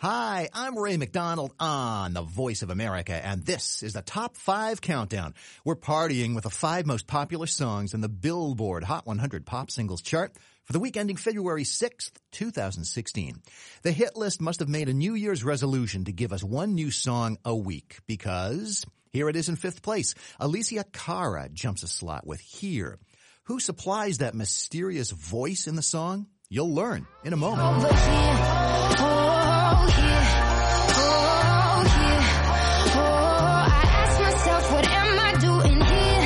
Hi, I'm Ray McDonald on the Voice of America, and this is the Top 5 Countdown. We're partying with the 5 most popular songs in the Billboard Hot 100 Pop Singles chart for the week ending February 6th, 2016. The hit list must have made a New Year's resolution to give us one new song a week, because here it is in 5th place. Alicia Cara jumps a slot with Here. Who supplies that mysterious voice in the song? You'll learn in a moment. Over here, oh, here, oh, here, oh, I ask myself, what am I doing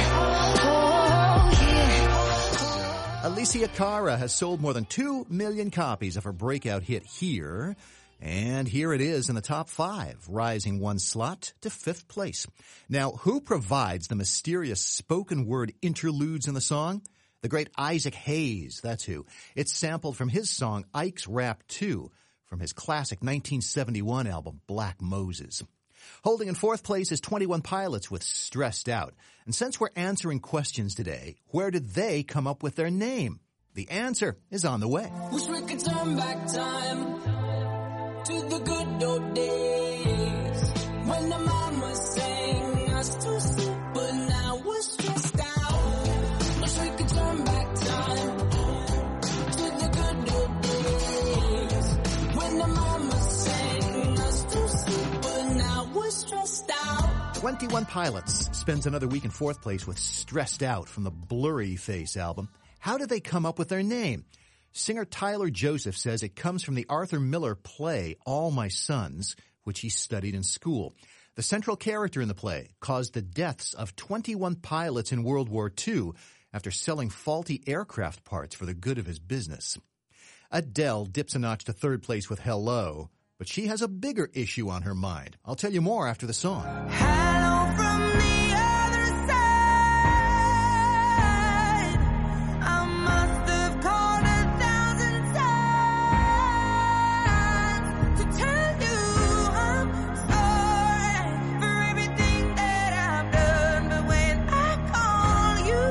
here, oh, here. Alicia Cara has sold more than 2 million copies of her breakout hit Here, and here it is in the top 5, rising 1 slot to 5th place. Now, who provides the mysterious spoken word interludes in the song? The great Isaac Hayes, that's who. It's sampled from his song Ike's Rap 2 from his classic 1971 album Black Moses. Holding in 4th place is 21 Pilots with Stressed Out. And since we're answering questions today, where did they come up with their name? The answer is on the way. Wish we could turn back time to the good old days when the mama sang us to sleep, but now we're stressed out. Wish we could turn back time to the good old days when the mama sang us to sleep, but now we're stressed out. 21 Pilots spends another week in 4th place with Stressed Out from the Blurry Face album. How did they come up with their name? Singer Tyler Joseph says it comes from the Arthur Miller play All My Sons, which he studied in school. The central character in the play caused the deaths of 21 pilots in World War II after selling faulty aircraft parts for the good of his business. Adele dips a notch to 3rd place with Hello, but she has a bigger issue on her mind. I'll tell you more after the song. Hello from the other side. I must have called 1,000 times to tell you I'm sorry for everything that I've done. But when I call, you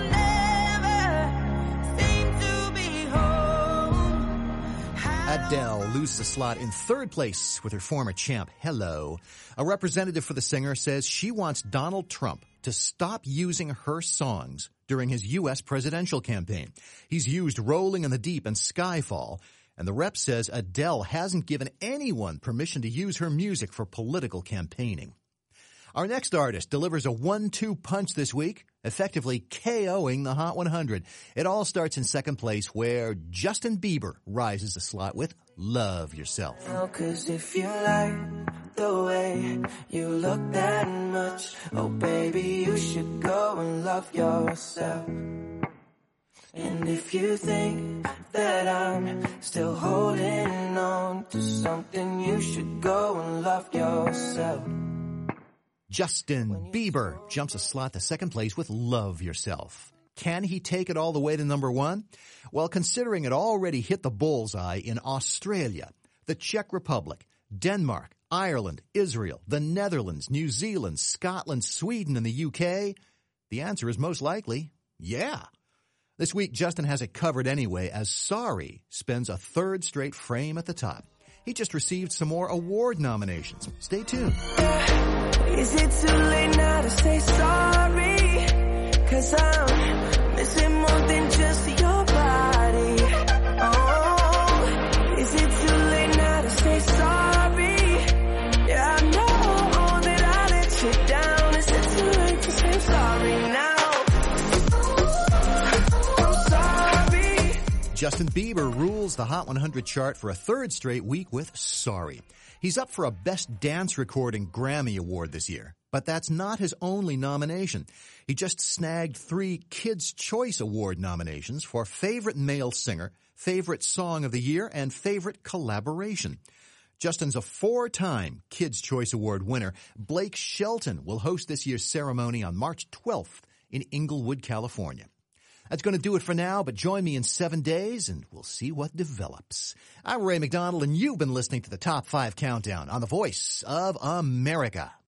never seem to be home. Adele loses a slot in 3rd place with her former champ, Hello. A representative for the singer says she wants Donald Trump to stop using her songs during his U.S. presidential campaign. He's used Rolling in the Deep and Skyfall, and the rep says Adele hasn't given anyone permission to use her music for political campaigning. Our next artist delivers a 1-2 punch this week, effectively KOing the Hot 100. It all starts in 2nd place, where Justin Bieber rises a slot with Love Yourself. Oh, 'cause if you like the way you look that much, oh baby, you should go and love yourself. And if you think that I'm still holding on to something, you should go and love yourself. Justin Bieber jumps a slot to 2nd place with Love Yourself. Can he take it all the way to number 1? Well, considering it already hit the bullseye in Australia, the Czech Republic, Denmark, Ireland, Israel, the Netherlands, New Zealand, Scotland, Sweden, and the UK, the answer is most likely, yeah. This week, Justin has it covered anyway, as Sorry spends a 3rd straight frame at the top. He just received some more award nominations. Stay tuned. Is it too late now to say sorry? 'Cause I'm missing more than just your body. Oh, is it too late now to say sorry? Yeah, I know that I let you down. Is it too late to say sorry now? I'm sorry. Justin Bieber rules the Hot 100 chart for a 3rd straight week with Sorry. He's up for a Best Dance Recording Grammy Award this year, but that's not his only nomination. He just snagged 3 Kids' Choice Award nominations for Favorite Male Singer, Favorite Song of the Year, and Favorite Collaboration. Justin's a 4-time Kids' Choice Award winner. Blake Shelton will host this year's ceremony on March 12th in Inglewood, California. That's going to do it for now, but join me in 7 days and we'll see what develops. I'm Ray McDonald, and you've been listening to the Top 5 Countdown on the Voice of America.